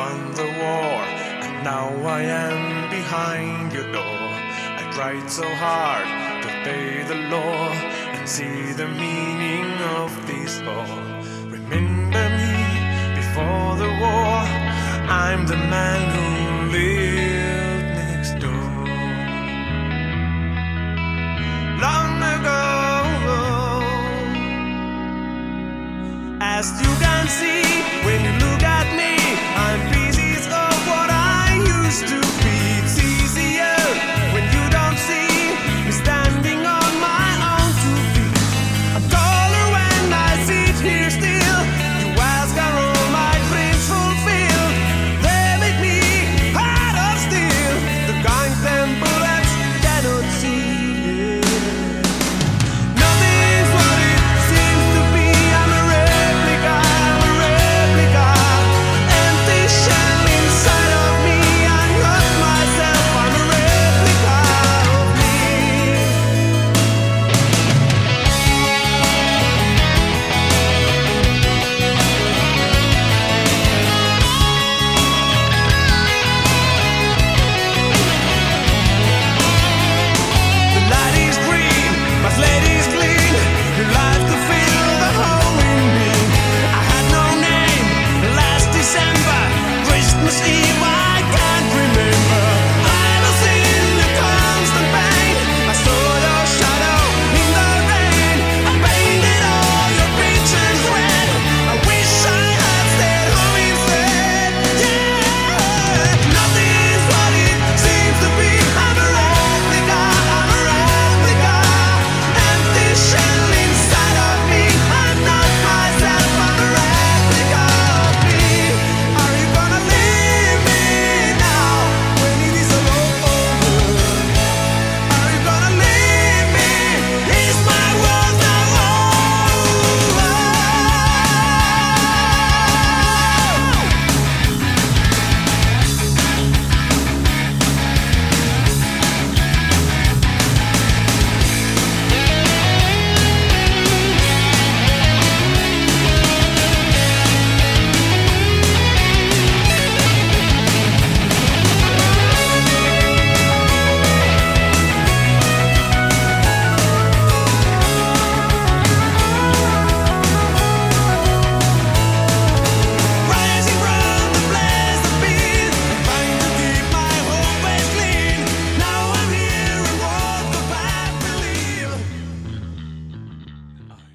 won the war, and now I am behind your door. I tried so hard to obey the law and see the meaning of this all. Remember me before the war, I'm the man who lives.